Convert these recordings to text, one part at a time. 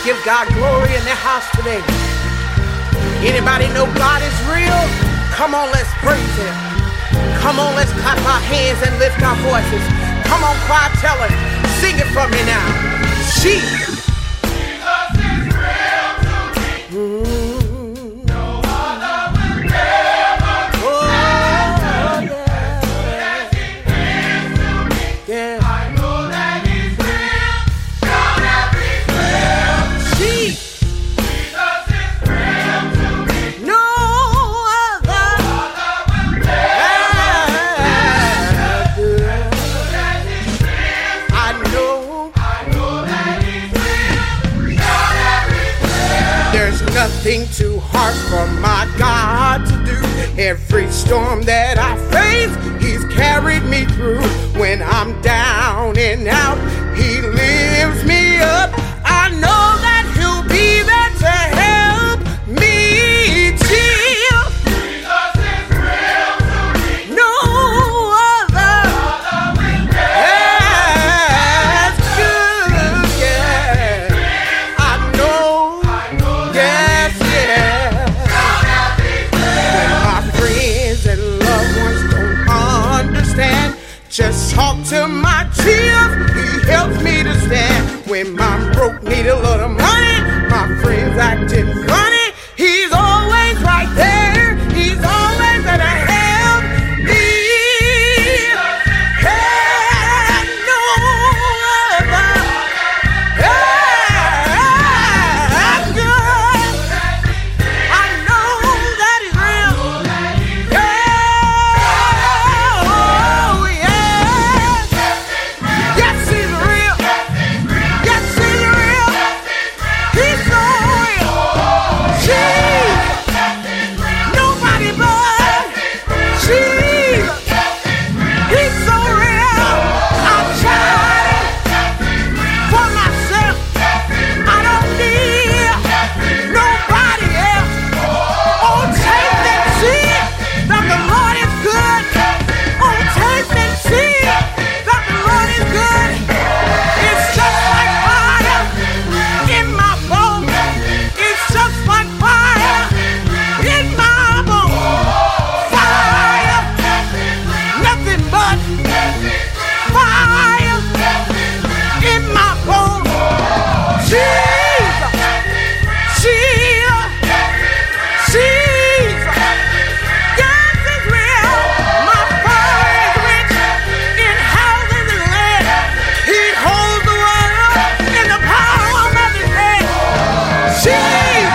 give God glory in the house today. Anybody know God is real? Come on, let's praise Him. Come on, let's clap our hands and lift our voices. Come on, choir, tell Him. Sing it for me now. Jesus is real to me. No other will ever do that. As He is to me. Yeah. I know that He's real. Shout out He's real. Jesus is real to me. No other will ever do. I know that He's real. Shout out He's real. There's nothing too hard for my God to do. Every storm that I face, He's carried me through. When I'm down and out, He lifts me up. I know that He'll be there to help me. Jesus is real to me. No other that's good. Yeah, I know. Yes, yeah. When my friends and loved ones don't understand, just talk to my chief. He helps me to stand. When I'm broke, need a little money, my friends acting funny, He's always right there. He's always there to help me. Hey, no other. That's good. I know that He's real. Oh, yeah. Yes, He's real. Yes, He's real. He's so real. Jesus. Nobody but Jesus. He's so real. I've tried it for myself. I don't need nobody else. Oh, taste and see that the Lord is good. Oh, taste and see that the Lord is good. It's just like fire in my bones. It's just like fire in my bones. Fire, nothing but fire in my bones. Jesus, Jesus, Jesus. Yes, it's real. My Father is rich in houses and land. He holds the world in the palm of His hand. Jesus.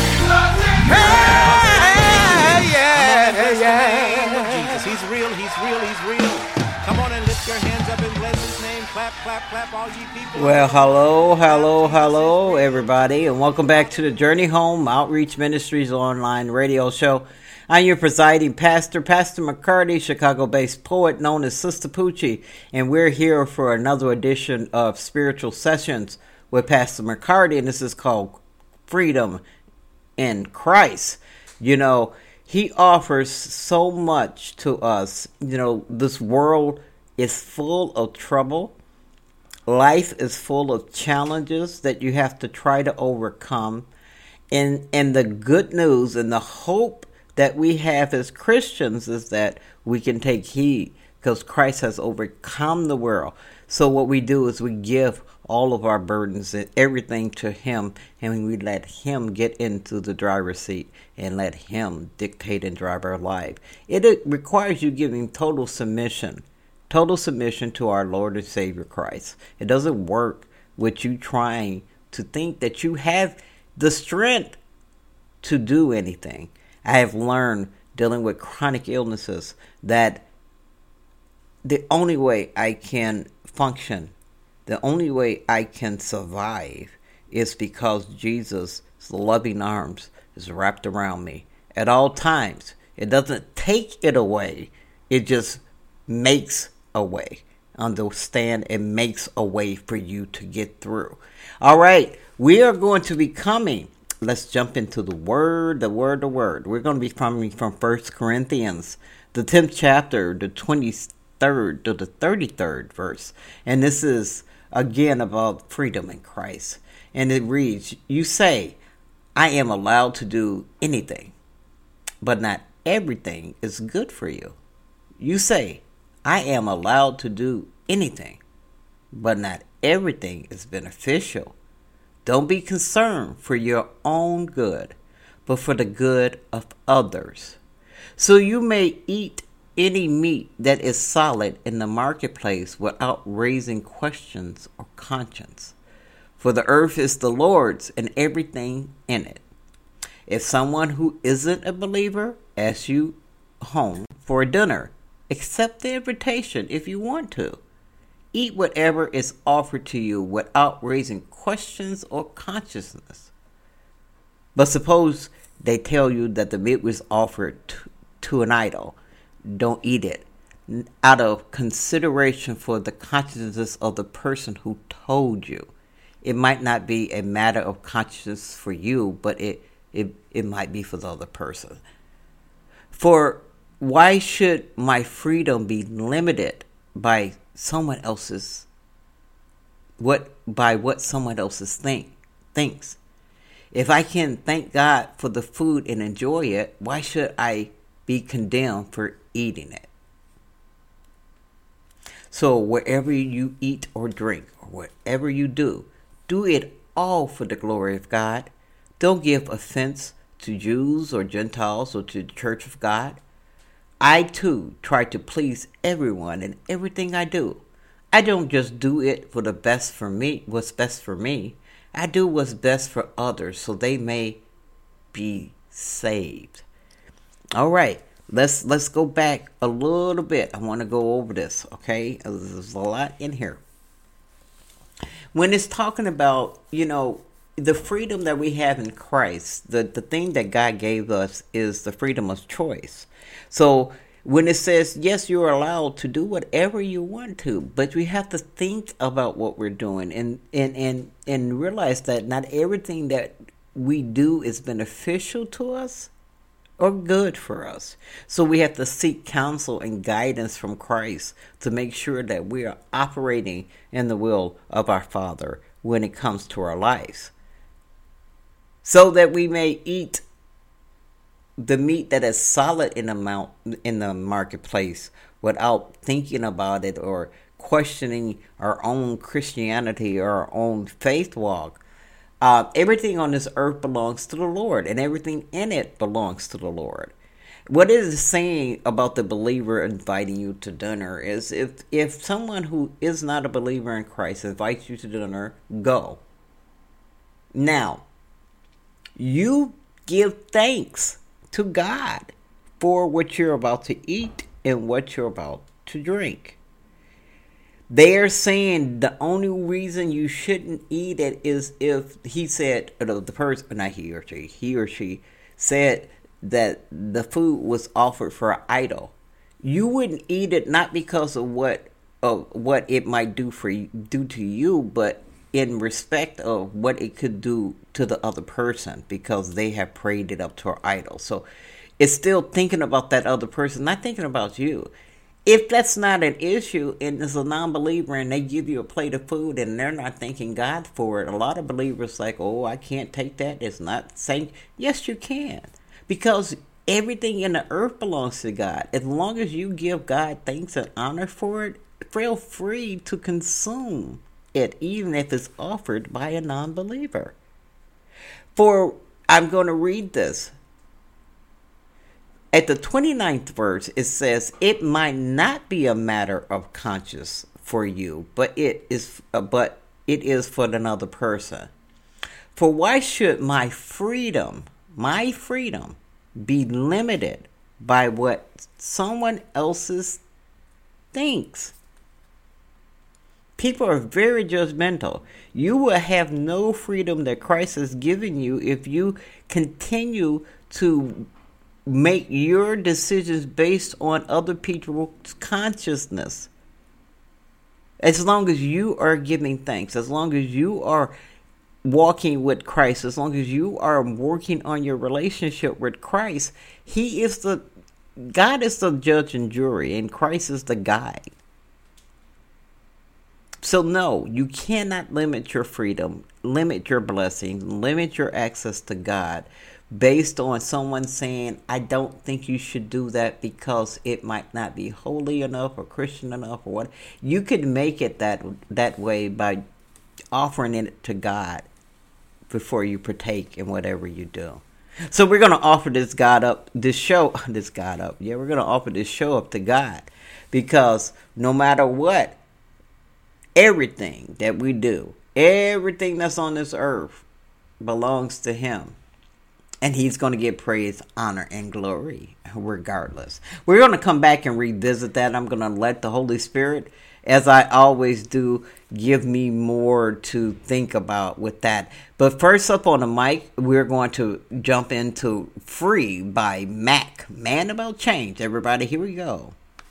Hey, yeah, yeah. Jesus, He's real, He's real, He's real. Come on and lift your hands up and bless His name. Clap, clap, clap, all ye people. Well, hello, everybody, and welcome back to the Journey Home Outreach Ministries online radio show. I'm your presiding pastor, Pastor McCarty, Chicago-based poet known as Sister Poochie, and we're here for another edition of Spiritual Sessions with Pastor McCarty, and this is called Freedom in Christ. You know, He offers so much to us. You know, this world is full of trouble. Life is full of challenges that you have to try to overcome. And the good news and the hope that we have as Christians is that we can take heed because Christ has overcome the world. So what we do is we give all of our burdens and everything to Him, and we let Him get into the driver's seat and let Him dictate and drive our life. It requires you giving total submission to our Lord and Savior Christ. It doesn't work with you trying to think that you have the strength to do anything. I have learned dealing with chronic illnesses that the only way I can function, the only way I can survive is because Jesus' loving arms is wrapped around me at all times. It doesn't take it away. It just makes a way. Understand, it makes a way for you to get through. All right, we are going to be coming. Let's jump into the word. We're going to be coming from 1 Corinthians, the 10th chapter, the 23rd to the 33rd verse. And this is, again, about freedom in Christ. And it reads, you say, I am allowed to do anything, but not everything is good for you. You say, I am allowed to do anything, but not everything is beneficial. Don't be concerned for your own good, but for the good of others. So you may eat any meat that is solid in the marketplace without raising questions or conscience. For the earth is the Lord's and everything in it. If someone who isn't a believer asks you home for a dinner, accept the invitation if you want to. Eat whatever is offered to you without raising questions or consciousness. But suppose they tell you that the meat was offered to an idol. Don't eat it out of consideration for the consciousness of the person who told you. It might not be a matter of conscience for you, but it might be for the other person. For why should my freedom be limited by someone else's what someone else's thinks? If I can thank God for the food and enjoy it, why should I be condemned for eating it? So wherever you eat or drink, or whatever you do it all for the glory of God. Don't give offense to Jews or Gentiles or to the church of God. I too try to please everyone in everything I do. I don't just do it for the best for me, what's best for me. I do what's best for others so they may be saved. All right, let's go back a little bit. I want to go over this, okay? There's a lot in here. When it's talking about, the freedom that we have in Christ, the thing that God gave us is the freedom of choice. So when it says, yes, you're allowed to do whatever you want to, but we have to think about what we're doing and realize that not everything that we do is beneficial to us or good for us. So we have to seek counsel and guidance from Christ to make sure that we are operating in the will of our Father when it comes to our lives, so that we may eat the meat that is solid in the marketplace without thinking about it or questioning our own Christianity or our own faith walk. Everything on this earth belongs to the Lord, and everything in it belongs to the Lord. What it is saying about the believer inviting you to dinner is if someone who is not a believer in Christ invites you to dinner, go. Now, you give thanks to God for what you're about to eat and what you're about to drink. They are saying the only reason you shouldn't eat it is if he said, the person, not he or she said that the food was offered for an idol. You wouldn't eat it not because of what it might do to you, but in respect of what it could do to the other person because they have prayed it up to an idol. So it's still thinking about that other person, not thinking about you. If that's not an issue and it's a non-believer and they give you a plate of food and they're not thanking God for it, a lot of believers like, oh, I can't take that. It's not saying, yes, you can. Because everything in the earth belongs to God. As long as you give God thanks and honor for it, feel free to consume it, even if it's offered by a non-believer. For I'm going to read this. At the 29th verse, it says, it might not be a matter of conscience for you, but it is for another person. For why should my freedom be limited by what someone else's thinks? People are very judgmental. You will have no freedom that Christ has given you if you continue to make your decisions based on other people's consciousness. As long as you are giving thanks, as long as you are walking with Christ, as long as you are working on your relationship with Christ, God is the judge and jury, and Christ is the guide. So no, you cannot limit your freedom, limit your blessing, limit your access to God based on someone saying, I don't think you should do that because it might not be holy enough or Christian enough or what. You can make it that way by offering it to God before you partake in whatever you do. So we're going to offer we're going to offer this show up to God, because no matter what, everything that we do, everything that's on this earth belongs to Him. And He's going to get praise, honor, and glory regardless. We're going to come back and revisit that. I'm going to let the Holy Spirit, as I always do, give me more to think about with that. But first up on the mic, we're going to jump into Free by Mac. Man About Change. Everybody, here we go.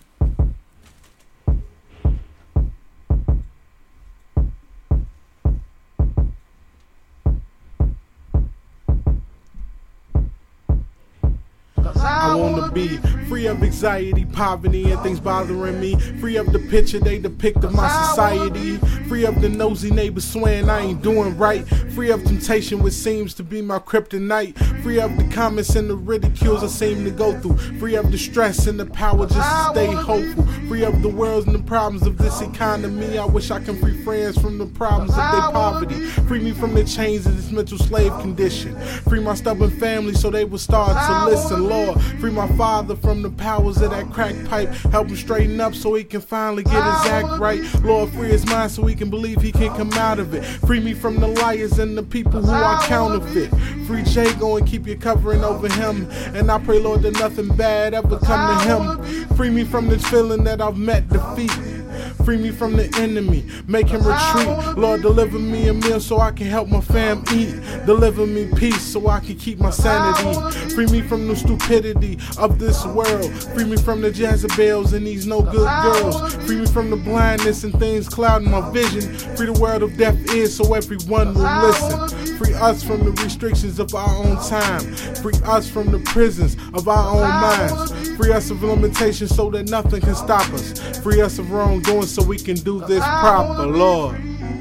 I wanna be free of anxiety, poverty, and things bothering me. Free of the picture they depict of my society. Free of the nosy neighbors swearing I ain't doing right. Free of temptation, which seems to be my kryptonite. Free of the comments and the ridicules I seem to go through. Free of the stress and the power just to stay hopeful. Free of the worlds and the problems of this economy. I wish I can free friends from the problems of their poverty. Free me from the chains of this mental slave condition. Free my stubborn family so they will start to listen, Lord. Free my father from the powers of that crack pipe. Help him straighten up so he can finally get his act right. Lord, free his mind so he can believe he can come out of it. Free me from the liars and the people who are counterfeit. Free Jago and keep your covering over him. And I pray, Lord, that nothing bad ever come to him. Free me from this feeling that I've met defeat. Free me from the enemy, make him retreat. Lord, deliver me a meal so I can help my fam eat. Deliver me peace so I can keep my sanity. Free me from the stupidity of this world. Free me from the Jezebels and these no good girls. Free me from the blindness and things clouding my vision. Free the world of deaf ears so everyone will listen. Free us from the restrictions of our own time. Free us from the prisons of our own minds. Free us of limitations so that nothing can stop us. Free us of wrongdoing so we can do this proper, Lord.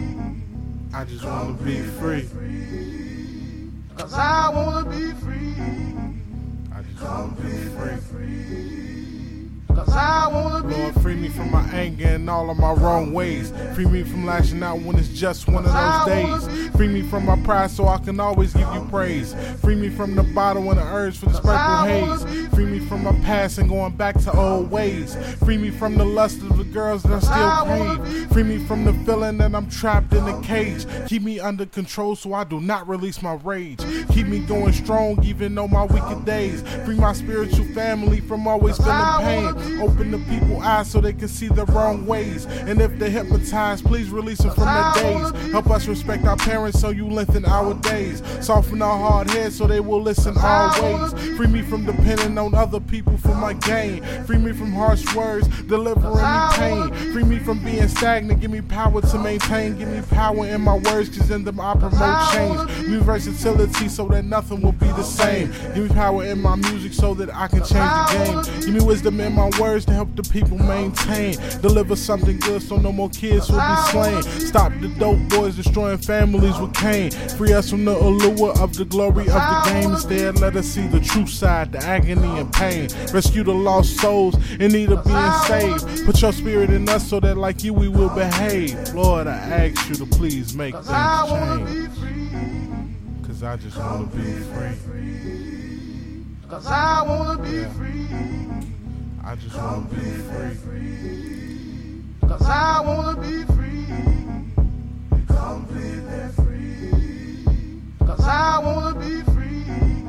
I just want to be free. 'Cause I want to be free. I just want to be free. 'Cause I want to be Lord, free me from my anger and all of my wrong ways. Free me from lashing out when it's just one of those days. Free me from my pride so I can always give you praise. Free me from the bottle and the urge for this purple haze. Free me from my past and going back to old ways. Free me from the lust of the girls that I still crave. Free me from the feeling that I'm trapped in a cage. Keep me under control so I do not release my rage. Keep me going strong even though my wicked days. Free my spiritual family from always feeling pain. Open the people's eyes so they can see the wrong ways. And if they're hypnotized, please release them from their days. Help us respect our parents so you lengthen our days. Soften our hard heads so they will listen always. Free me from depending on other people for my gain. Free me from harsh words, delivering me pain. Free me from being stagnant, give me power to maintain. Give me power in my words, cause in them I promote change. Give me versatility so that nothing will be the same. Give me power in my music so that I can change the game. Give me wisdom in my words to help the people maintain. Deliver something good so no more kids will be slain. Stop the dope boys destroying families with cane. Free us from the allure of the glory of the game. Instead, let us see the true side, the agony and pain. Rescue the lost souls in need of being saved. Put your spirit in us so that like you we will behave. Lord, I ask you to please make things change. Cause I just want to be free. Cause I want to be free. I just want to be free. Cause I want to be free. Completely free. Cause I want to be free.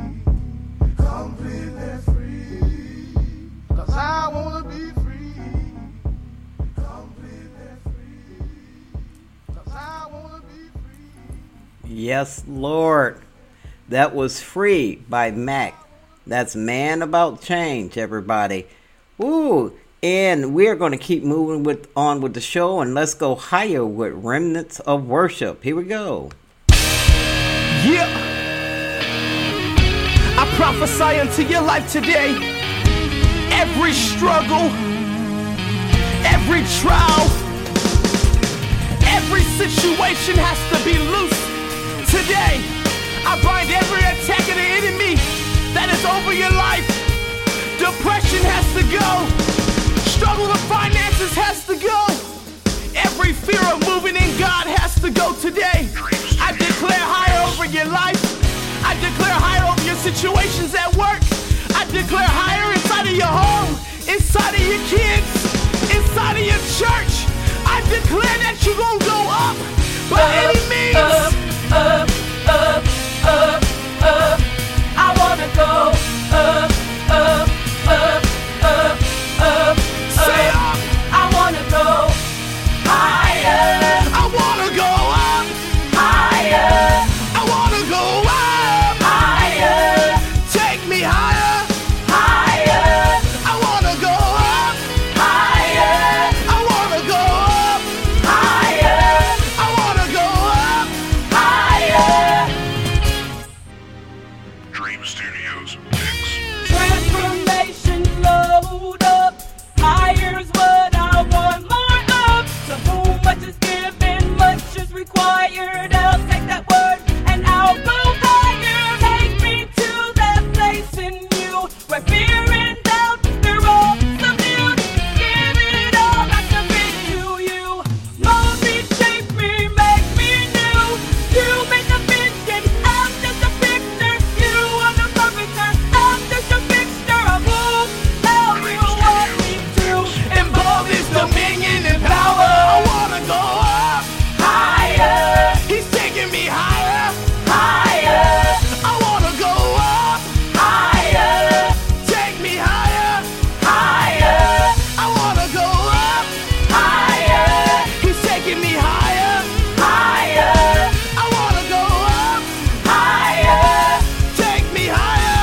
Completely free. Cause I want to be free. Completely free. Cause I want to be free. Yes, Lord. That was Free by Mac. That's Man About Change, everybody. Ooh, and we're going to keep moving on with the show, and let's go higher with Remnants of Worship. Here we go. Yeah. I prophesy unto your life today. Every struggle, every trial, Every situation has to be loose. Today, I bind every attack of the enemy that is over your life. Depression has to go. Struggle with finances has to go. Every fear of moving in God has to go today. I declare higher over your life. I declare higher over your situations at work. I declare higher inside of your home, inside of your kids, inside of your church. I declare that you're gonna go up by any means. Up. I wanna go up. Say up. I wanna go higher. I wanna go up. Higher. I wanna go up. Higher. Take me higher. Higher. I wanna go up. Higher. I wanna go up. Higher. I wanna go up. Higher. Dream Studios mix. Transformation load up. Hire's what I want more of. To whom much is given, much is required. I'll take that word and I'll go higher. Take me to that place in you where fear and doubt they're all subdued. Give it all back to me to you. Mold me, shape me, make me new. You make the vision, I'm just a picture. You are the perfecter, I'm just a fixture of who, how you want me to. And boldness, dominion, and power. I wanna go up. Higher, He's taking me higher. higher, I wanna go up. higher, Take me higher. higher, I wanna go up. higher, He's taking me higher. higher, I wanna go up. higher. Take me higher.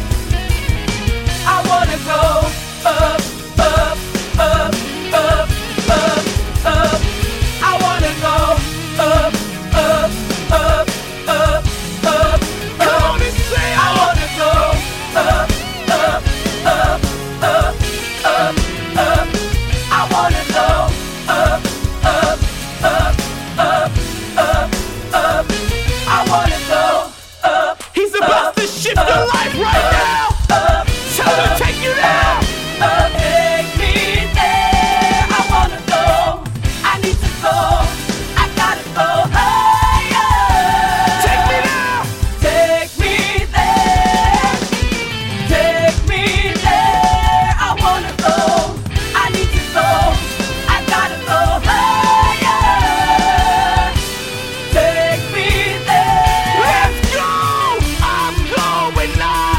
I wanna go up, up, up, up, up, up. I wanna go up, up, up, up, up, Come up. on and say I up. wanna go up, up, up, up, up, up. I wanna go up, up, up, up, up, up. I wanna go up. He's about to shift your life right now. Up, Tell him to take you down. up, take me there. I wanna go. I need to go. I gotta go higher. Take me down. Take me there. Take me there. I wanna go. I need to go. I gotta go higher. Take me there. Let's go. I'm going up.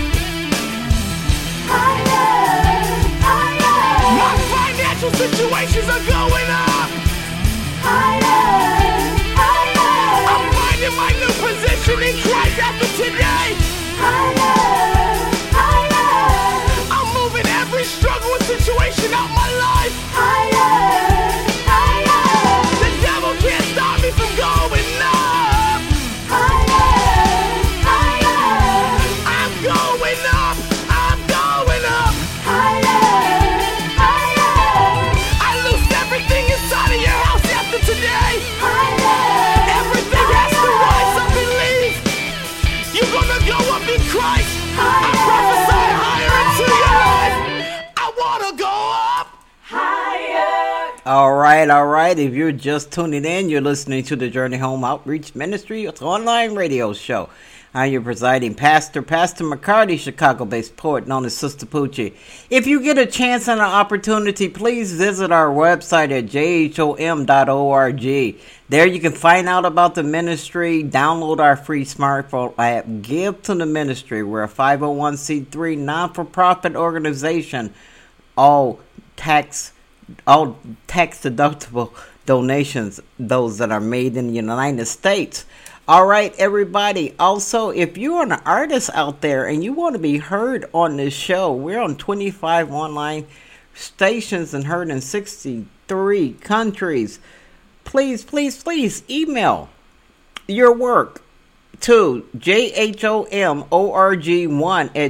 Higher, higher, My financial situations are going up. higher, higher. I'm finding my new position in Christ after today. Higher, higher, I'm moving every struggle and situation out my life. higher, higher, The devil can't stop me from going up. higher, higher, I'm going up. I'm going up. higher, higher, I loosed everything inside of your house after today. higher. Everything has to rise up and leave. You're gonna go up in Christ. I prophesy higher into your life. I wanna go up. Higher. All right. If you're just tuning in, you're listening to the Journey Home Outreach Ministry online radio show. I'm your presiding pastor, Pastor McCarty, Chicago-based poet known as Sister Poochie. If you get a chance and an opportunity, please visit our website at jhom.org. There you can find out about the ministry, download our free smartphone app, give to the ministry. We're a 501c3 non-for-profit organization. All tax deductible donations, those that are made in the United States. All right, everybody. Also, if you're an artist out there and you want to be heard on this show, we're on 25 online stations and heard in 63 countries. Please email your work to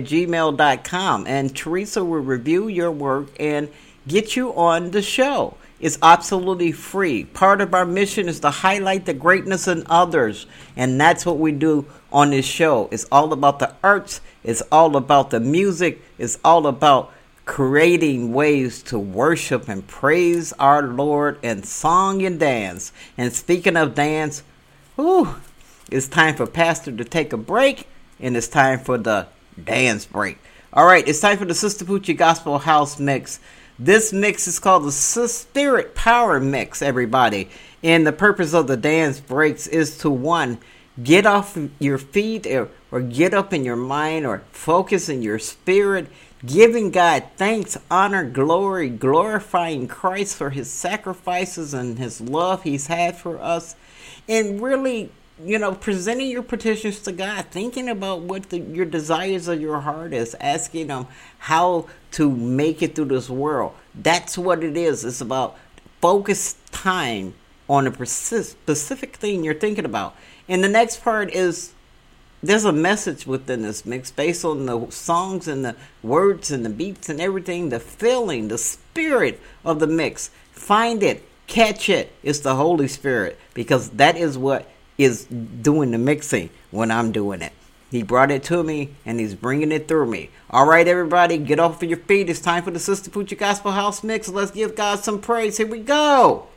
jhomorg1@gmail.com, and Teresa will review your work and get you on the show. is absolutely free. Part of our mission is to highlight the greatness in others, and that's what we do on this show. It's all about the arts. It's all about the music. It's all about creating ways to worship and praise our Lord in song and dance. And speaking of dance, it's time for Pastor to take a break, and it's time for the dance break. All right, it's time for the Sister Poochie Gospel House Mix. This mix is called the Spirit Power Mix, everybody. And the purpose of the dance breaks is to, one, get off your feet or get up in your mind or focus in your spirit, giving God thanks, honor, glory, glorifying Christ for his sacrifices and his love he's had for us, and really, presenting your petitions to God, thinking about what your desires of your heart is, asking him how to make it through this world. That's what it is. It's about focused time on a specific thing you're thinking about. And the next part is, there's a message within this mix based on the songs and the words and the beats and everything, the feeling, the spirit of the mix. Find it, catch it. It's the Holy Spirit, because that is what is doing the mixing when I'm doing it. He brought it to me, and he's bringing it through me. All right, everybody, get off of your feet. It's time for the Sister Poochie Gospel House Mix. Let's give God some praise. Here we go.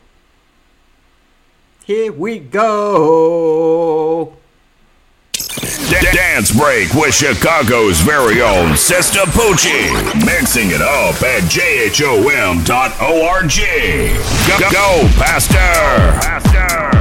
Here we go. Dance Break with Chicago's very own Sister Poochie. Mixing it up at jhom.org. Go, Pastor.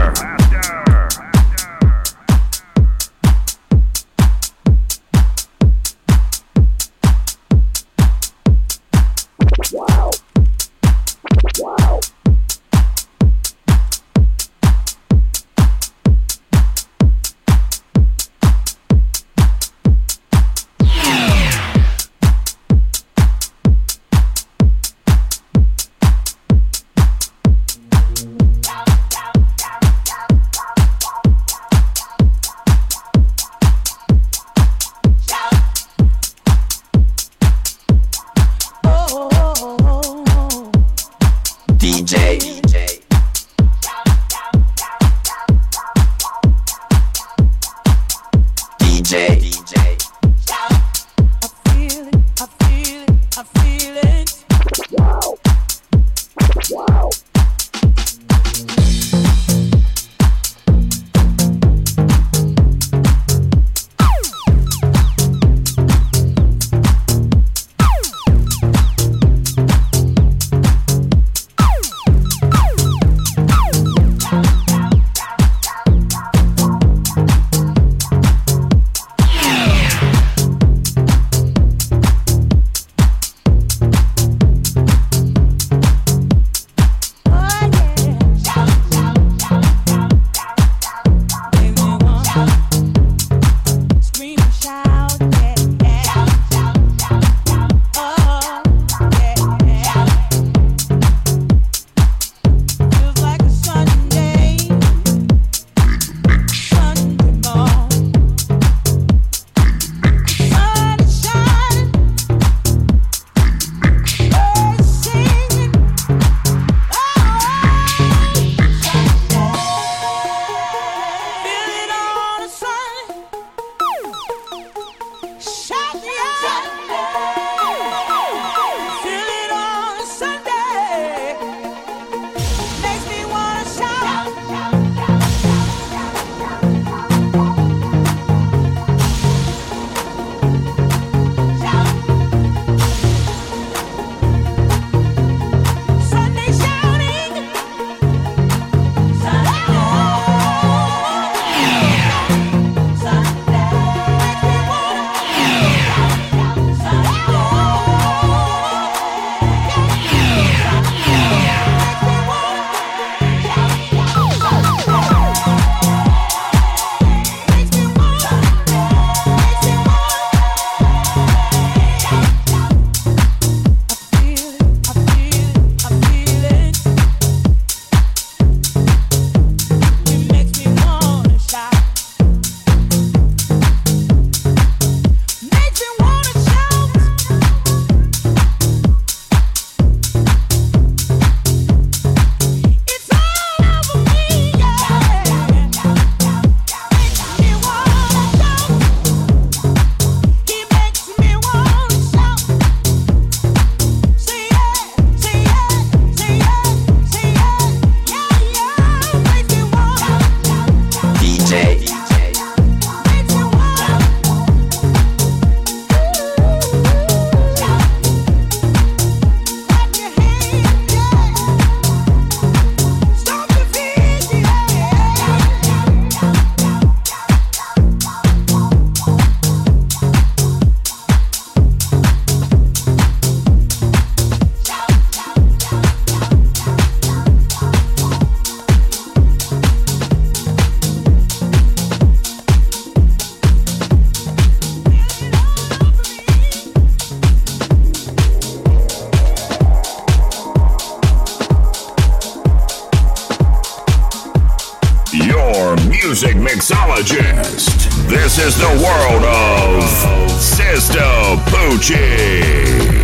music mixologist. This is the world of Sister Poochie.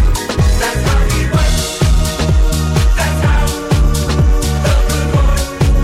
That's how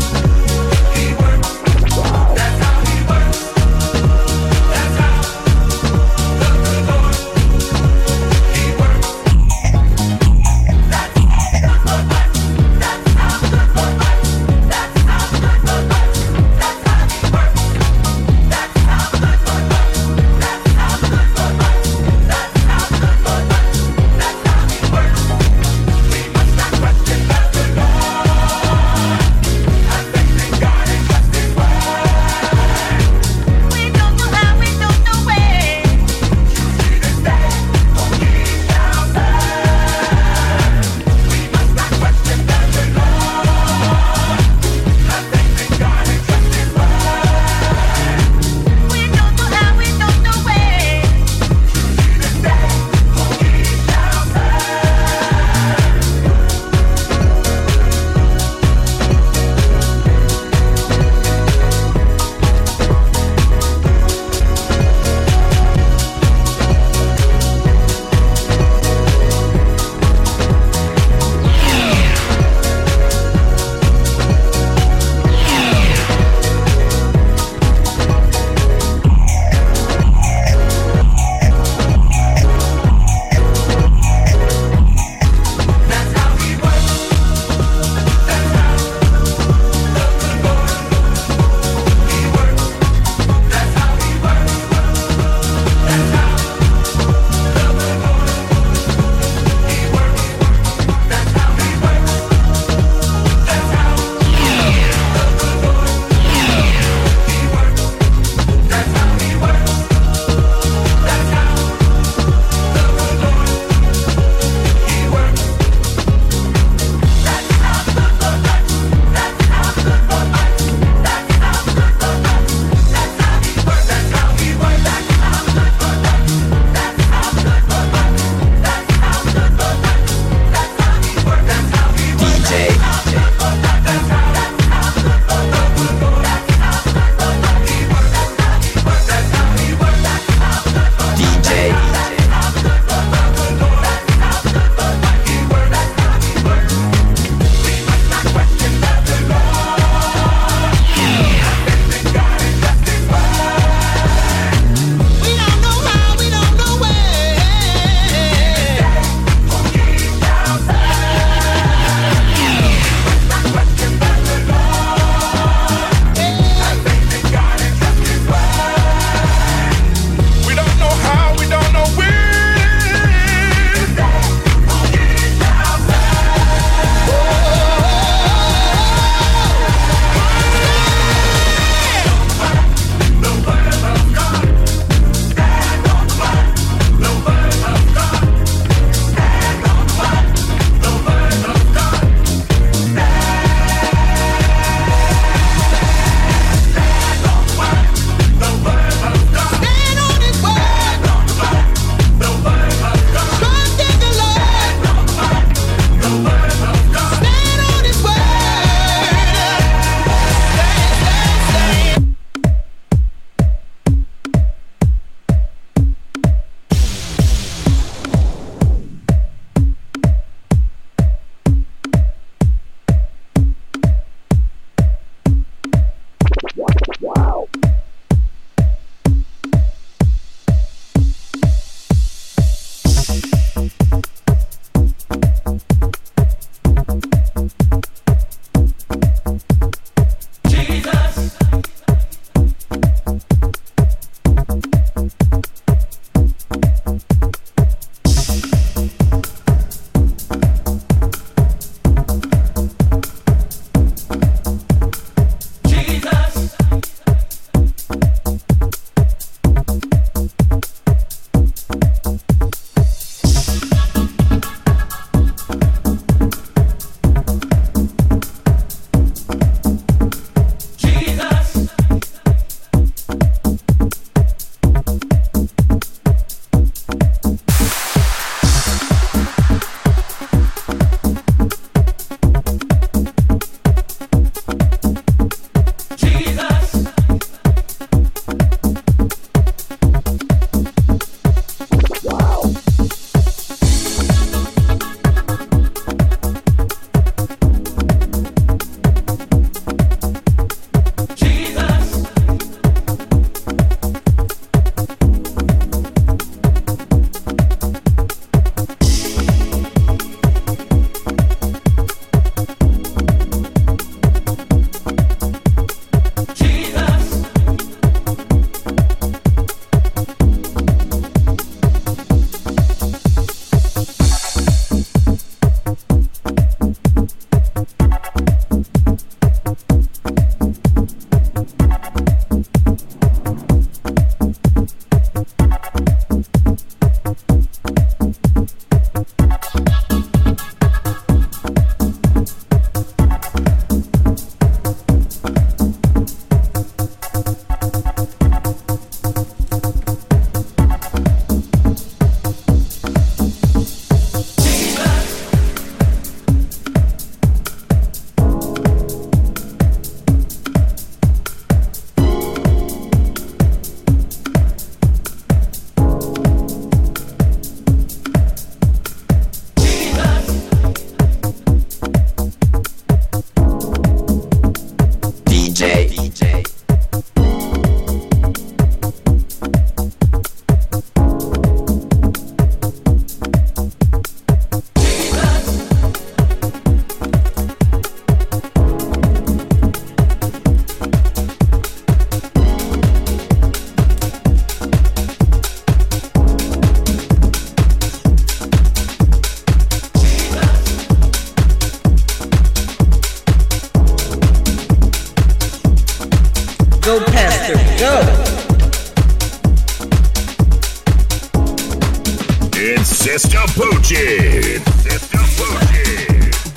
Sister Poochie. Sister Poochie.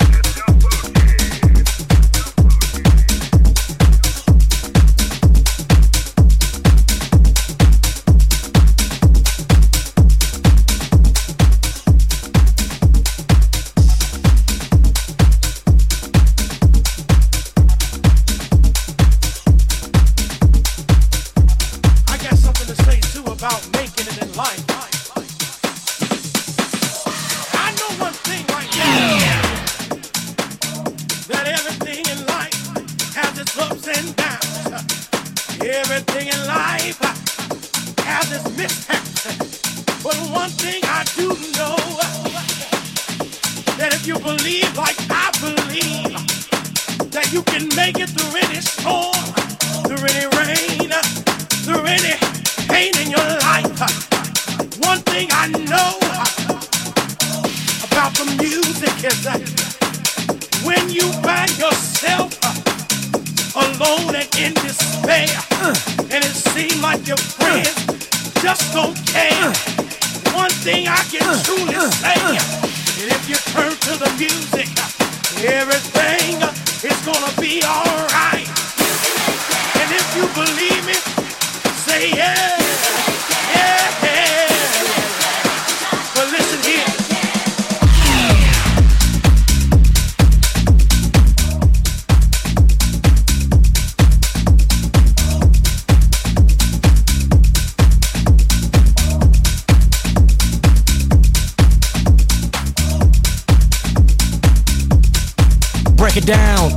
About making it in life. I know one thing right now, that everything in life has its ups and downs. Everything in life has its mishaps. But one thing I do know, that if you believe like I believe, that you can make it through any storm, through any rain, through any pain in your life. One thing I know about the music is that when you find yourself alone and in despair, and it seems like your friends just don't care, one thing I can truly say, that if you turn to the music, everything is gonna be alright. And if you believe me, say yeah, yeah, yeah. But listen here. Break it down.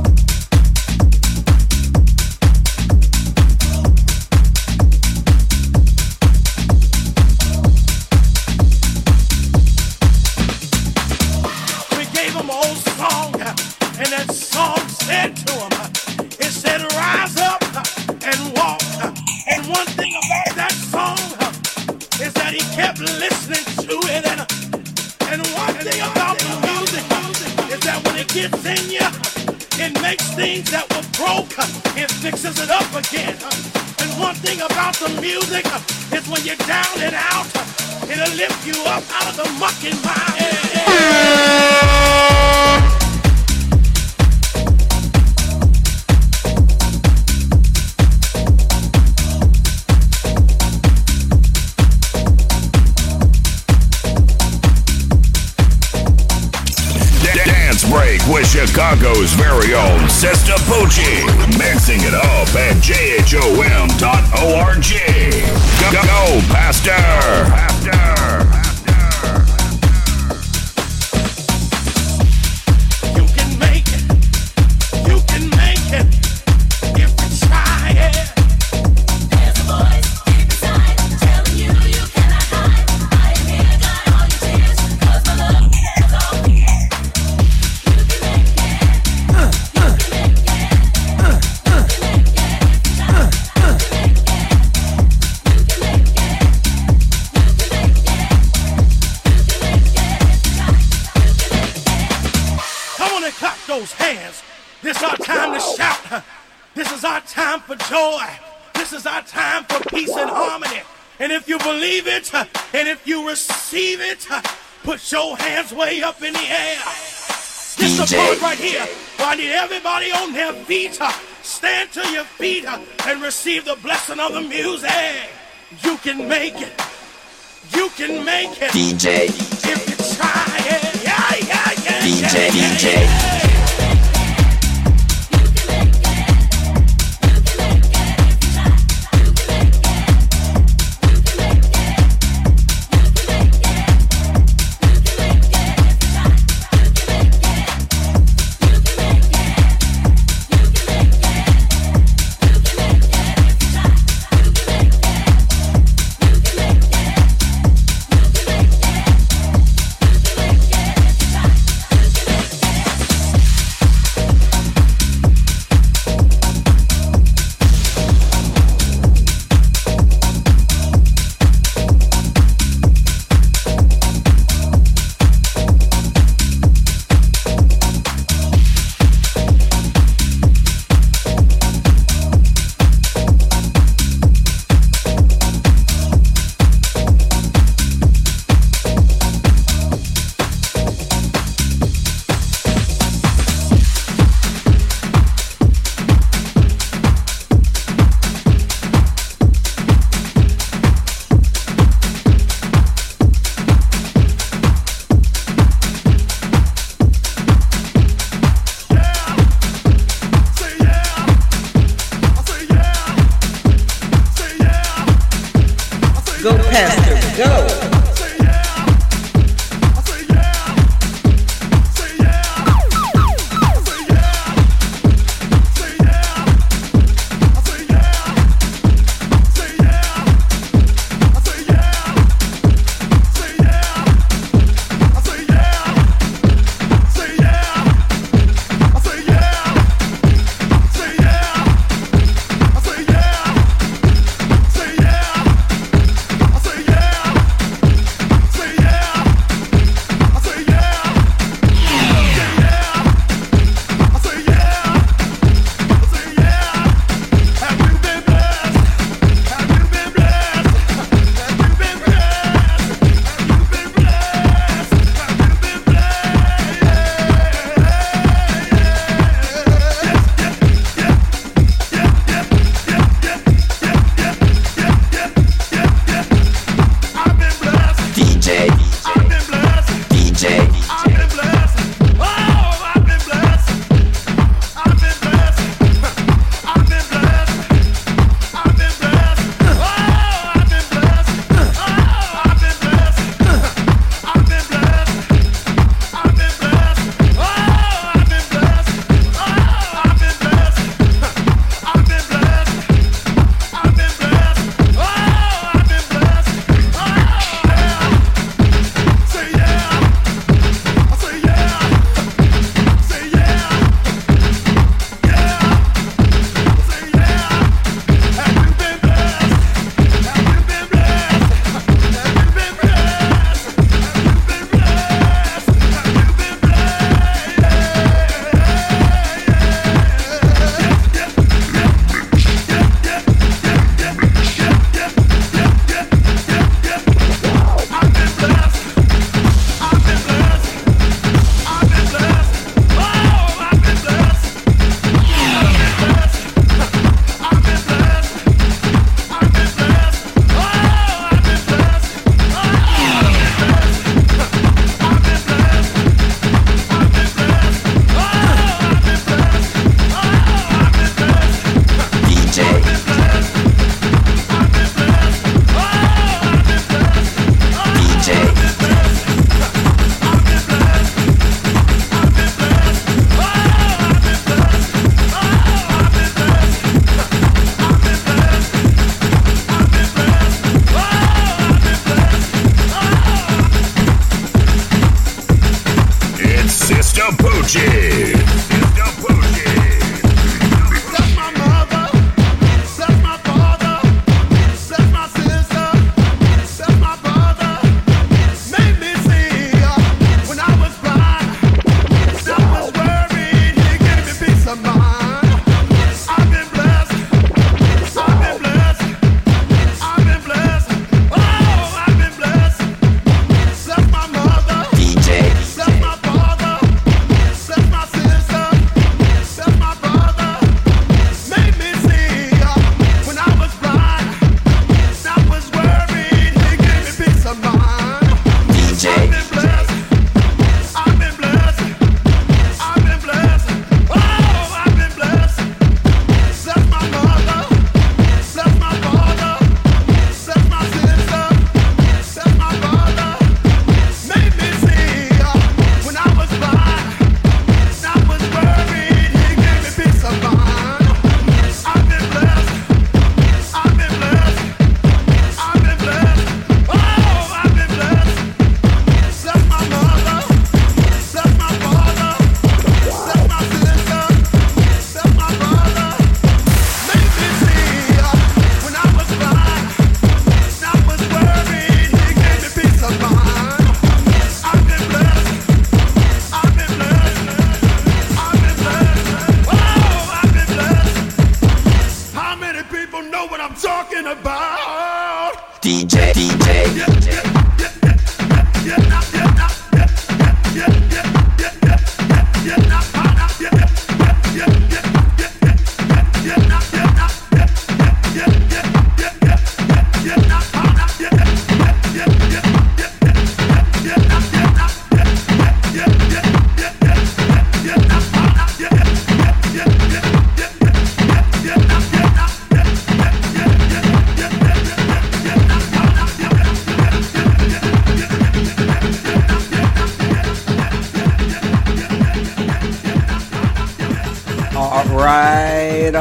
Listening to it, and one thing about the music is that when it gets in you, it makes things that were broke, it fixes it up again. And one thing about the music is when you're down and out, it'll lift you up out of the muck and mire. Break with Chicago's very own Sister Poochie, mixing it up at jhom.org. Go, Pastor! You can make it if you try it. There's a voice deep inside telling you you cannot hide. I am here, got all your tears, 'cause my love is all we have. Those hands. This is our time to shout. This is our time for joy. This is our time for peace and harmony. And if you believe it, and if you receive it, put your hands way up in the air. This is the part right here where I need everybody on their feet. Stand to your feet and receive the blessing of the music. You can make it. You can make it. DJ. If you try it. Yeah, yeah, yeah. DJ, yeah, DJ. Yeah, yeah. Go, Pastor, go.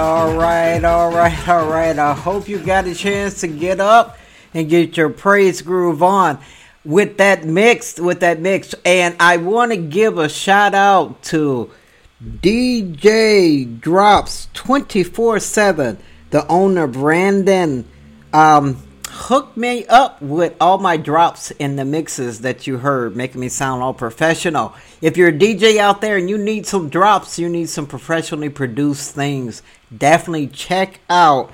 I hope you got a chance to get up and get your praise groove on with that mix. And I want to give a shout out to DJ Drops 24/7, the owner Brandon. Hooked me up with all my drops in the mixes that you heard, making me sound all professional. If you're a DJ out there and you need some drops, you need some professionally produced things, definitely check out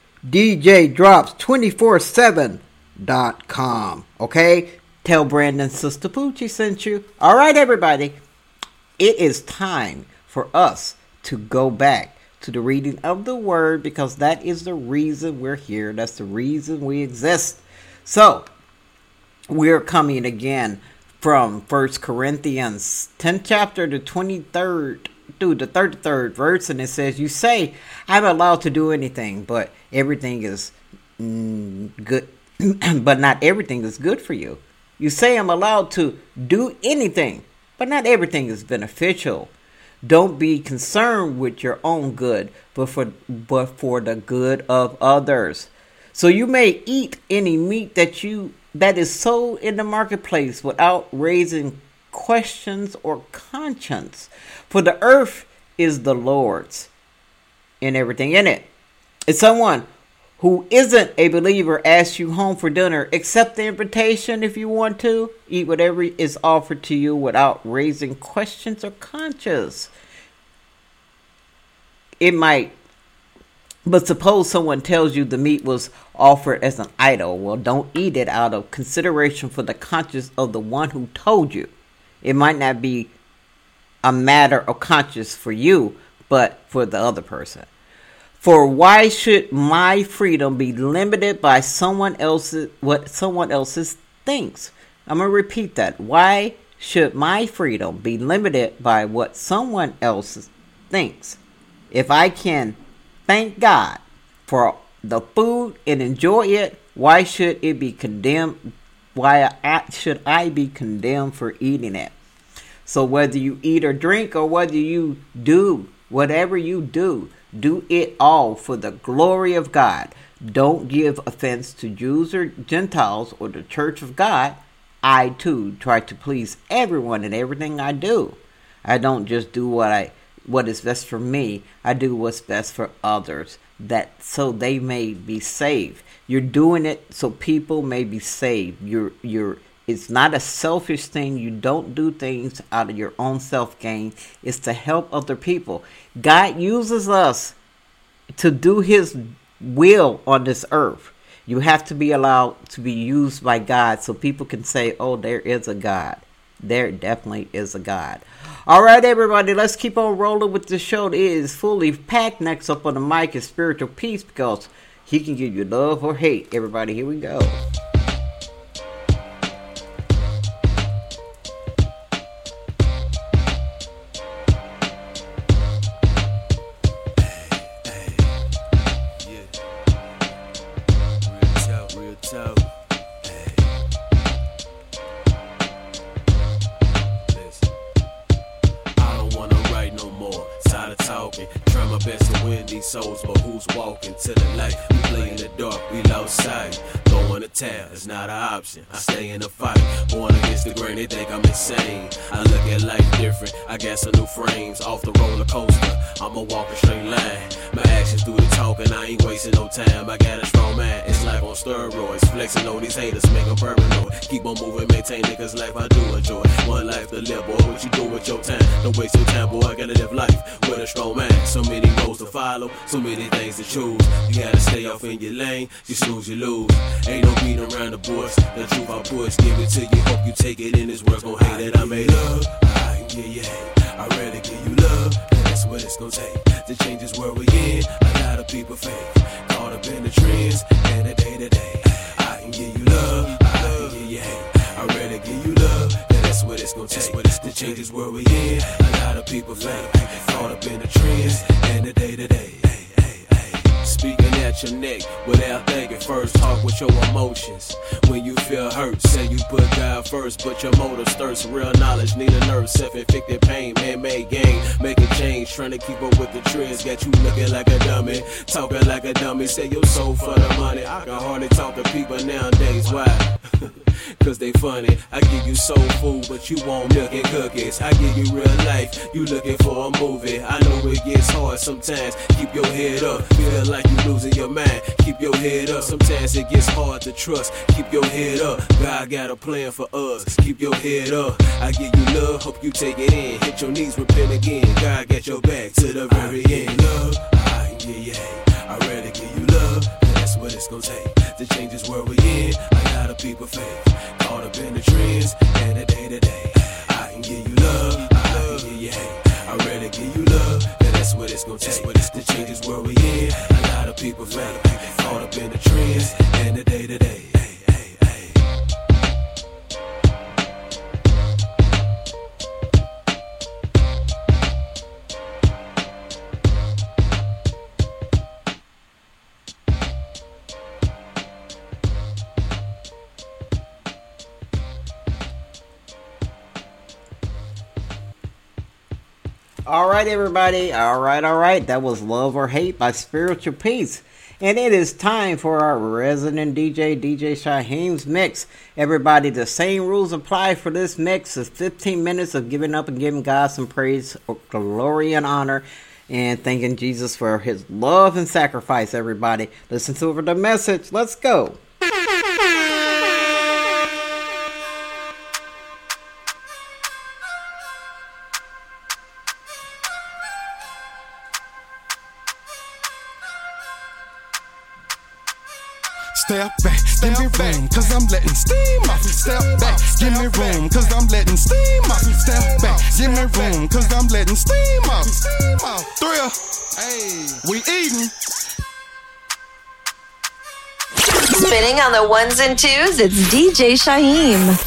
DJDrops247.com. Okay? Tell Brandon Sister Poochie sent you. All right, everybody. It is time for us to go back to the reading of the word, because that is the reason we're here. That's the reason we exist. So, we're coming again from 1 Corinthians 10th chapter, the 23rd through the 33rd verse, and it says, you say, I'm allowed to do anything, but everything is good, but not everything is good for you. You say I'm allowed to do anything, but not everything is beneficial. Don't be concerned with your own good, but for the good of others. So you may eat any meat that is sold in the marketplace without raising questions or conscience. For the earth is the Lord's and everything in it. If someone who isn't a believer asks you home for dinner, accept the invitation if you want to. Eat whatever is offered to you without raising questions or conscience. It might, but suppose someone tells you the meat was offered as an idol. Well, don't eat it out of consideration for the conscience of the one who told you. It might not be a matter of conscience for you, but for the other person. For why should my freedom be limited by what someone else's thinks? I'm going to repeat that. Why should my freedom be limited by what someone else thinks? If I can thank God for the food and enjoy it, why should it be condemned? Why should I be condemned for eating it? So whether you eat or drink, or whether you do whatever you do it all for the glory of God. Don't give offense to Jews or Gentiles or the church of God. I too try to please everyone in everything I do. I don't just do what is best for me. I do what's best for others, that so they may be saved. You're doing it so people may be saved. It's not a selfish thing. You don't do things out of your own self-gain. It's to help other people. God uses us to do his will on this earth. You have to be allowed to be used by God so people can say, oh, there is a God. There definitely is a God. All right, everybody, let's keep on rolling with the show. It is fully packed. Next up on the mic is Spiritual Peace, because he can give you love or hate. Everybody, here we go. Souls, but who's walking to the light? We play in the dark, we lost sight. Going to town is not an option. I stay in the fight, born against the grain. They think I'm insane. I look at life different. I got some new frames off the roller coaster. I'ma walk a straight line. My actions do the talking. I ain't wasting no time. I got a strong mind. It's like on steroids, flexing on these haters, make them paranoid. Keep on moving, maintain niggas' life. I do enjoy one life to live, boy. What you do with your time? Don't waste your time, boy. I gotta live life with a strong mind. So many roads to follow, so many things to choose. You gotta stay off in your lane. You snooze, you lose. Ain't no beat around the bush. The truth I push, give it to you. Hope you take it in. This world's gon' hate that I made love. I give you hate. I'd rather give you love, and that's what it's gon' take to change this world we in. A lot of people fake, caught up in the trends and the day to day. I can give you love, I can give you hate. I'd rather give you love, and that's what it's gon' take to change this world we in. A lot of people fake, caught up in the trends and the day to day. speaking at your neck without thinking. First talk with your emotions. When you feel hurt, say you put God first, but your motive stirs. Real knowledge need a nerve, self-inflicted pain, man-made game, make a change, trying to keep up with the trends. Got you looking like a dummy, talking like a dummy. Say your soul for the money. I can hardly talk to people nowadays. Why? Cause they funny. I give you soul food, but you want milk and cookies. I give you real life, you looking for a movie. I know it gets hard sometimes. Keep your head up, feel like you losing your mind. Keep your head up, sometimes it gets hard to trust. Keep your head up, God got a plan for us. Keep your head up, I give you love, hope you take it in. Hit your knees, repent again. God got your back to the very end. Love, I'd rather give you love, and that's what it's gonna take to change this world we in. A lot of people fail, caught up in the trends and the day to day. I can give you love, I can give you hate. I'd rather give you love, and that's what it's gonna take to change this world we in. A lot of people fail, caught up in the trends and the day to day. All right, everybody. All right. That was Love or Hate by Spiritual Peace. And it is time for our resident DJ, DJ Shyheim's mix. Everybody, the same rules apply for this mix. It's 15 minutes of giving up and giving God some praise, glory, and honor, and thanking Jesus for his love and sacrifice, everybody. Listen to the message. Let's go. Step back, give me room, cause I'm letting steam off. Step back, give me room, cause I'm letting steam off. Step back, give me room, cause I'm letting steam off. Thrill, we eating. Spinning on the ones and twos, it's DJ Shyheim.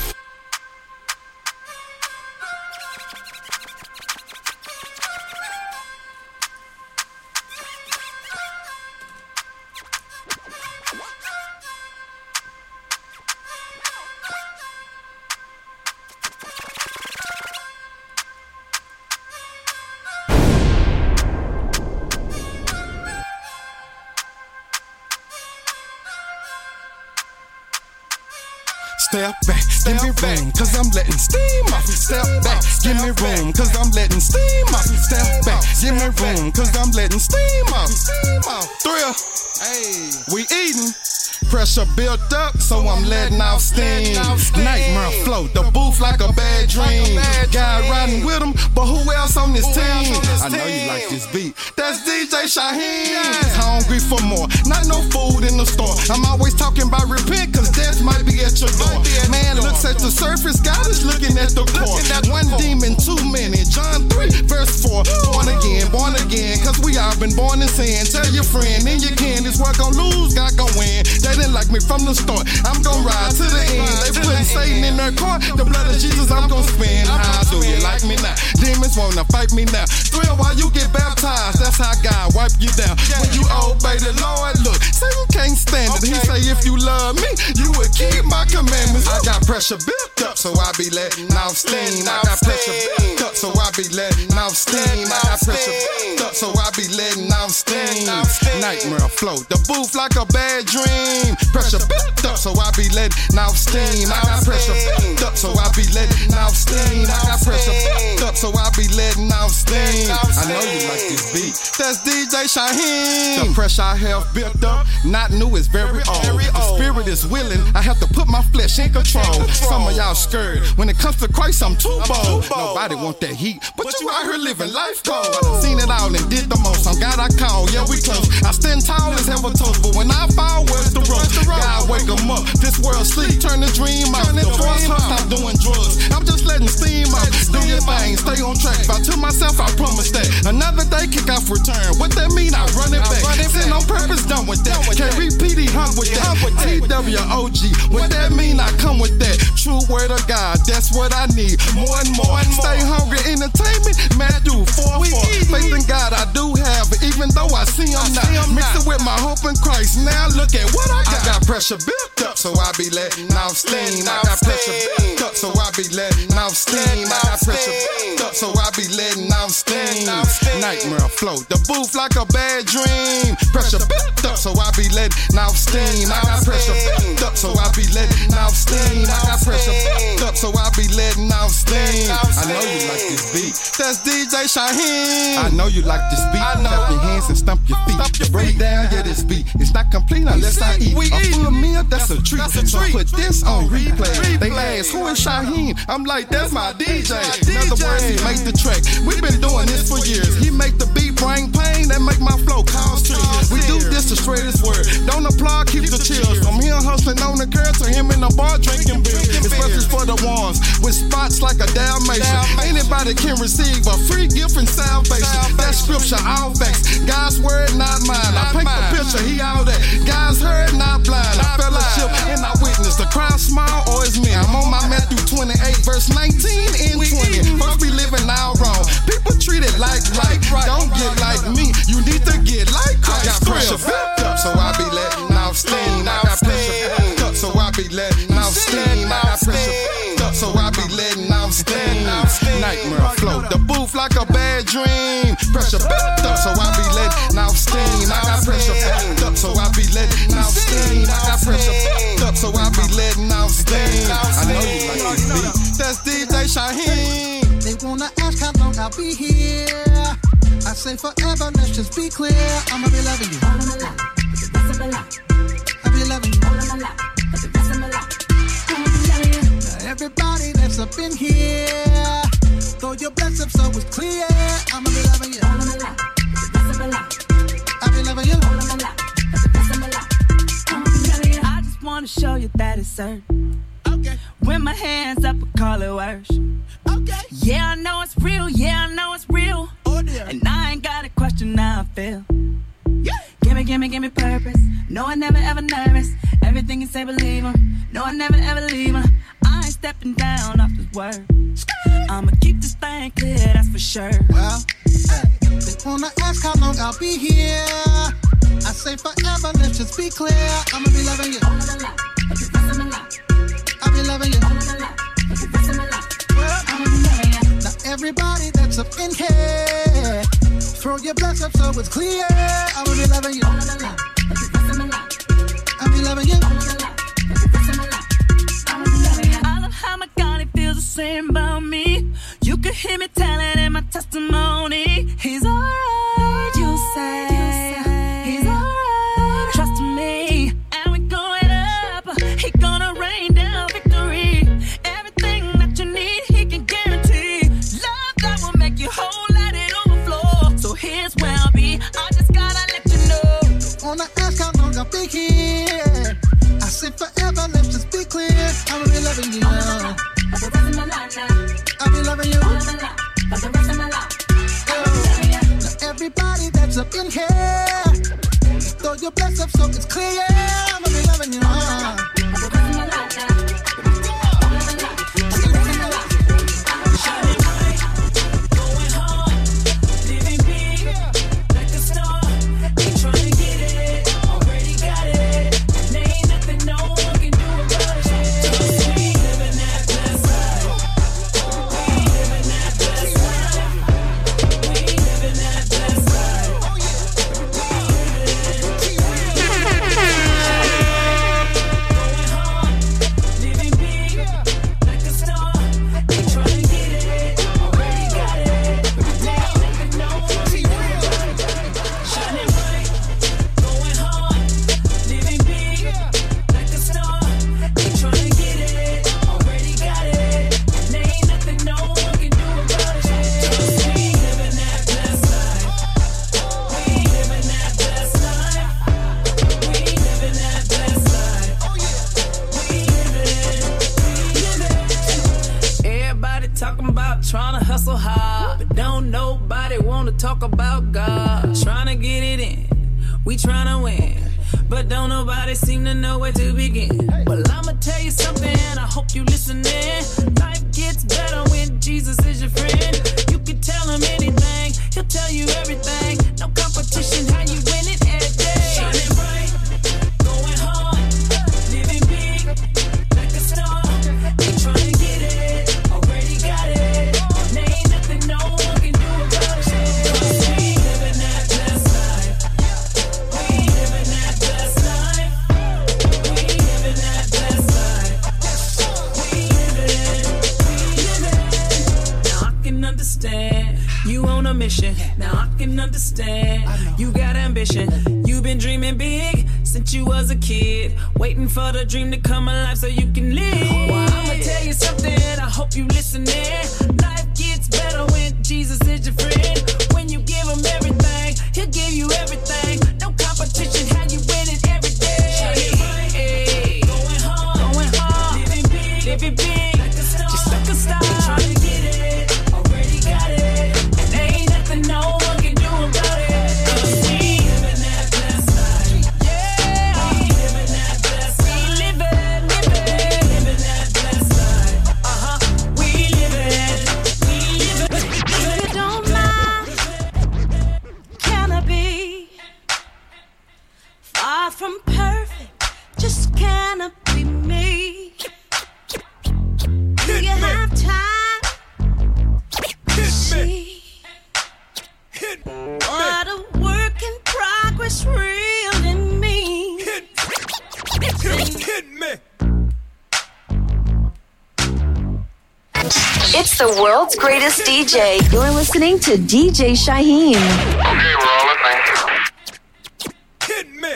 Step back, give me room, cause I'm letting steam off. Step back, give me room, cause I'm letting steam off. Step back, give me room, cause I'm letting steam off. Thrill, we eating. Pressure built up, so I'm letting off steam. Nightmare float, the booth like a bad dream. Guy riding with him, but who else on this team? I know you like this beat. That's DJ Shyheim. Hungry for more, not no food in the store. I'm always talking about repent, cause death might be at your door. Man looks at the surface, God is looking at the core. One demon, too many. John 3, verse 4. Born again, cause we all been born in sin. Tell your friend, and you can. This world gon' lose, God gon' win. They didn't like me from the start. I'm gon' ride to the end. They putting Satan in their car. The blood of Jesus, I'm gon' spin. How do you like me now? Demons wanna fight me now. Thrill while you get baptized. That's how God wipe you down. When you obey the Lord, look, Satan can't stand it. He say if you love me, you would keep my commandments. I got pressure built up, so I be letting off steam. I got pressure built up, so I be letting off steam. I got pressure built up, so I be letting off steam. Nightmare float, the booth like a bad dream. Pressure built up, so I be letting off steam. I got pressure built up, so I be letting off steam. I got pressure built up, so I be letting off steam. I know you like this beat. That's DJ Shyheim. The pressure I have built up, not new, it's very old. The spirit is willing, I have to put my flesh in control. Some of y'all scared. When it comes to Christ, I'm too bold. Nobody want that heat, but you out here living life cold. I done seen it all and did the most. On God I call, yeah we close. I stand tall as heaven toast, but when I fall, where's the road? God wake 'em up. This world sleep, turn the dream off. The force stop doing drugs. I'm just letting steam off. Do your thing, stay on track. If I tell myself, I promise that. Another day, kick off return. What that mean? I run it back. Sin on purpose, done with that. KBPD hung with that. TWOG. What that mean? I come with that. True word of God, that's what I need. More and more. Stay hungry, entertainment, Matthew 4:4. Faith in God I do have, even though I see I'm not. Mix it with my hope in Christ. Now look at what I got. I got pressure built up, so I be letting off steam. I got pressure built up, so I be letting off steam. I got pressure built up, so I be letting off steam. Nightmare float, the booth like a bad dream. Pressure built up, so I be letting off steam. I got pressure built up, so I be letting off steam. I got pressure built up, so I be letting off steam. I know you like this beat. That's DJ Shaheen. I know you like this beat. Clap your hands and stump your feet. Break down, yeah, this beat. It's not complete unless I eat. A full meal, that's a treat. So put this on replay. They ask, who is Shaheen? I'm like, that's my DJ. In other words, he make the track. We've been doing this for years. He make the beat bring pain, that make my flow cause tears. We do this the straightest word. Don't applaud, keep the chills. From here hustling on the curb to him in the bar drinking beer. It's reference for the ones with spots like a Dalmatian. Anybody can receive a free gift and salvation. That scripture, all facts. God's word, not mine. I paint the picture, he all that. God's heard, not blind. I fellowship and I witness. The crowd smile or it's me. I'm on my Matthew 28, verse 19 and 20. Folks be living all wrong. People treat it like right. Don't get like me. You need to get like Christ. I got pressure built up, so I be letting off steam. I got pressure built up, so I be letting off steam. I got pressure built up, so I be letting off steam. Nightmare float, the booth like a bad dream. Pressure built up, so I be letting off steam. I got pressure built up, so I be letting off steam. I got pressure built up, so I be letting off steam. I know you like this beat. That's DJ Shaheen. They wanna ask how long I'll be here. I say forever, let's just be clear. I'ma be loving you all of my life, for the rest of my life. I'll be loving you all of my life, for the rest of my life. I'ma be loving you. Now everybody that's up in here, throw your bless up so it's clear. I'ma be loving you all of my life, for the rest of my life. I'll be loving you all of my life, for the rest of my life. I'ma be loving you. I just wanna show you that it's certain. Okay. When my hands up, I call it worship. Okay. Yeah, I know it's real. Yeah, I know it's real. Oh, dear. And I ain't got a question how I feel. Yeah. Give me purpose. No, I never ever nervous. Everything you say, believe him. No, I never ever leave him. I ain't stepping down off this word. I'ma keep this thing clear, that's for sure. Well, they wanna ask how long I'll be here. I say forever, let's just be clear. I'ma be loving you all of my life, for the rest of my life. I'll be loving you all of my life, for the rest of my life. Well, I'ma be loving you. Now everybody that's up in here, throw your bless up so it's clear. I'ma be loving you all of my life, for the rest of my life. I'll be loving you all of my life, for the rest of my life. I'ma be loving you. I love how my God, he feels the same about me. You can hear me telling in my testimony. He's alright, you say. He's alright, trust me. And we're going up. He gonna rain down victory. Everything that you need, he can guarantee. Love that will make you whole, let it overflow. So here's where I'll be. I just gotta let you know. Wanna ask how long I'll be here? I said forever, let's just be clear. I'ma be loving you now. For the rest of my life now. I'll be loving you all of my life, for the rest of my life. Now everybody that's up in here, throw your bless up so it's clear. I'ma be loving you now. For the rest of my life now. All of my life, for the rest of my life. Shining bright, going hard, living big, like a star. Ain't trying to get it, already got it. There ain't nothing no one can do about it. We living that blessed life. We living that blessed life. We living that blessed life. Going hard, living big, like a star. Ain't trying to get it, already got it. There ain't nothing no one can do about it. Shining bright, going hard, living big, like a star. Ain't trying to get it, already got it. There ain't nothing no one can do about it. We living that blessed life. We living that blessed life. We living that blessed life. We living. Everybody talking about trying to hustle hard, but don't nobody want to talk about God. Trying to get it in, we trying to win, but don't nobody seem to know where to begin. Well, I'ma tell you something, and I hope hope you listening. Life gets better when Jesus is your friend. You can tell him anything, he'll tell you everything. No competition, how you win it every day. Shining bright, going hard, living big, like a star. Ain't trying to get it, already got it. And there ain't nothing no one can do about it. 'Cause we living that blessed life. We living that blessed life. We living that blessed life. We living. Now I can understand you on a mission. Now I can understand you got ambition. You've been dreaming big since you was a kid, waiting for the dream to come alive so you can live. Well, I'ma tell you something, I hope you listening. Life gets better when Jesus is your friend. When you give him everything, he'll give you everything. No competition, how you win it every day. Hey, going hard, living big, just like a star. Trying to get it, already got it. And there ain't nothing no one can do about it. 'Cause we living that blessed life. Yeah, we living that blessed life. We living that blessed life. We living. If you don't mind, can I be far from perfect? Just can I be me? Do you have time to see what a work in progress really means? Hit me. It's the world's greatest DJ. You're listening to DJ Shaheen. Okay, we're all listening. Hit me.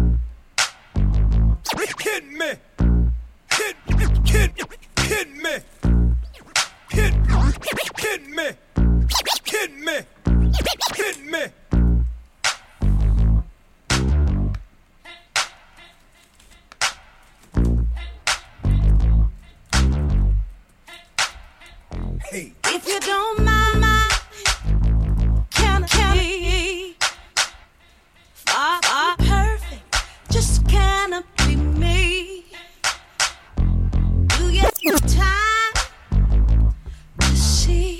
Hit me. Hit me. Hit me. Hit me. Hit me. Hit me. Hey. If you don't mind, can I be far perfect? Just can I be me? Do you have time to see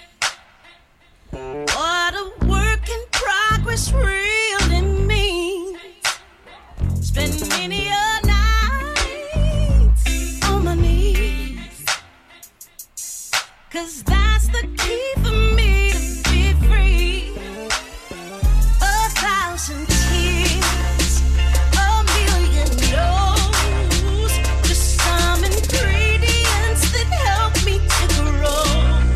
what a work in progress really means? Spend many a nights on my knees, 'cause that's the key for me to be free. 1,000 tears, a million no's, just some ingredients that help me to grow.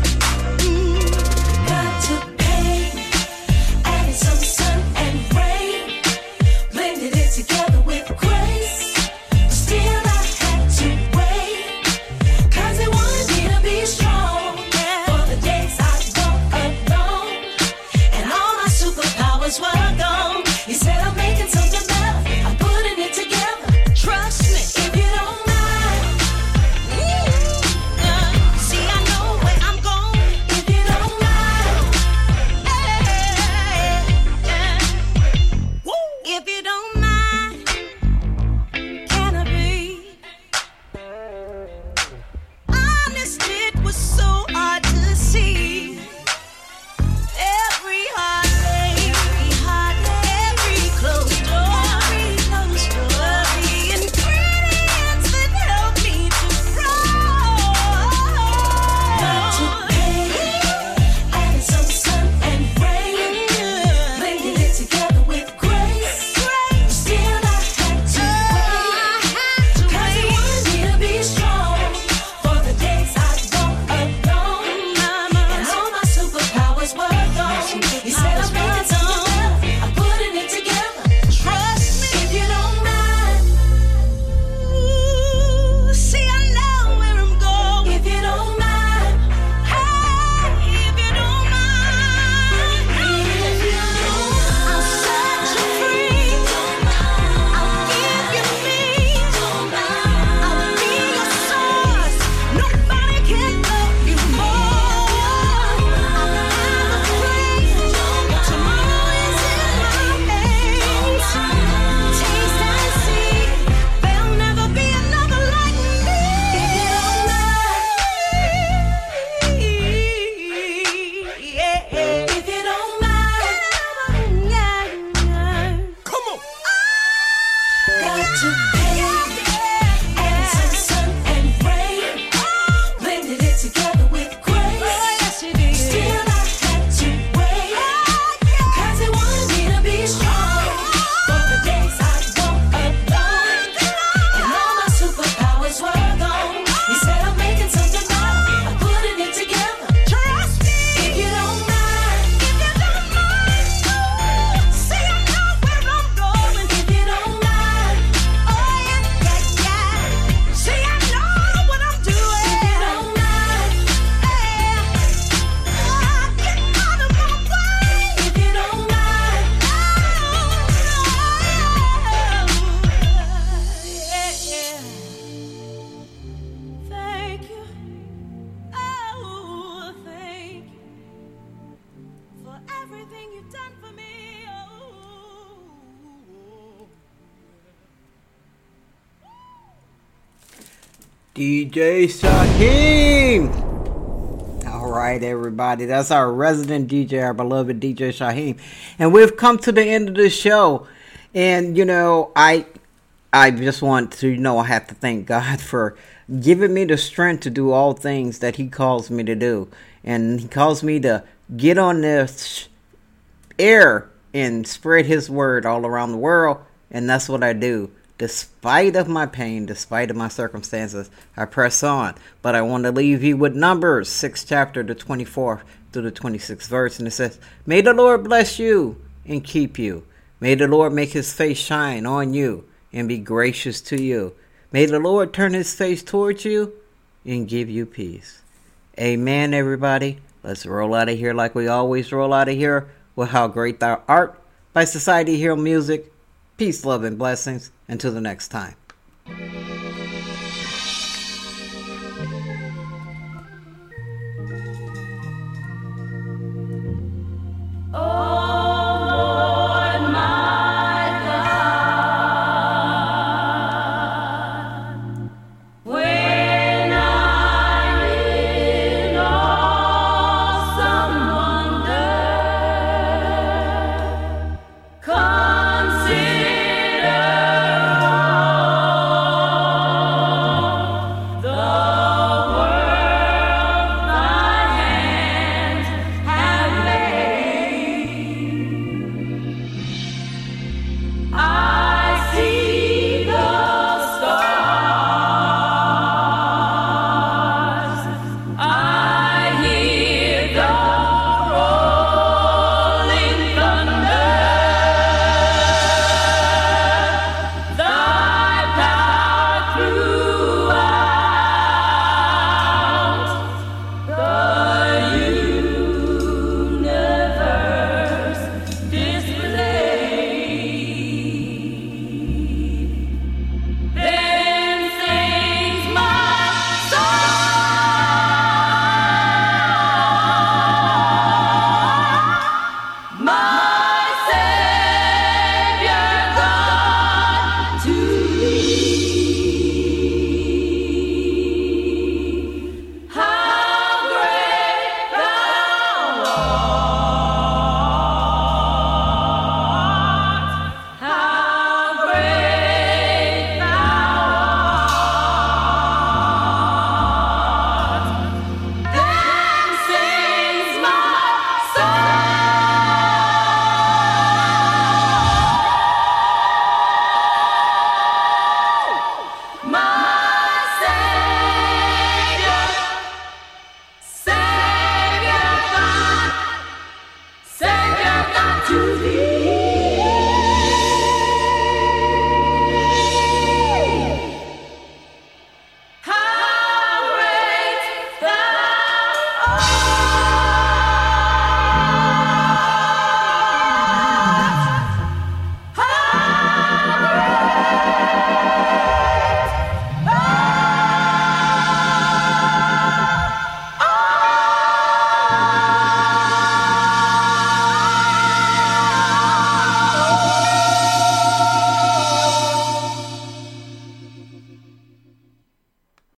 Got to pay, added some sun and rain, blended it together with grace. Still I had to wait, 'cause they wanted me to be strong. Yeah. DJ Shaheem. All right, everybody. That's our resident DJ, our beloved DJ Shaheem. And we've come to the end of the show. And, I just want to, I have to thank God for giving me the strength to do all things that he calls me to do. And he calls me to get on this air and spread his word all around the world. And that's what I do. Despite of my pain, despite of my circumstances, I press on. But I want to leave you with Numbers 6th chapter, the 24th through the 26th verse. And it says, may the Lord bless you and keep you. May the Lord make his face shine on you and be gracious to you. May the Lord turn his face towards you and give you peace. Amen, everybody. Let's roll out of here like we always roll out of here with How Great Thou Art by Society Hero Music. Peace, love, and blessings. Until the next time.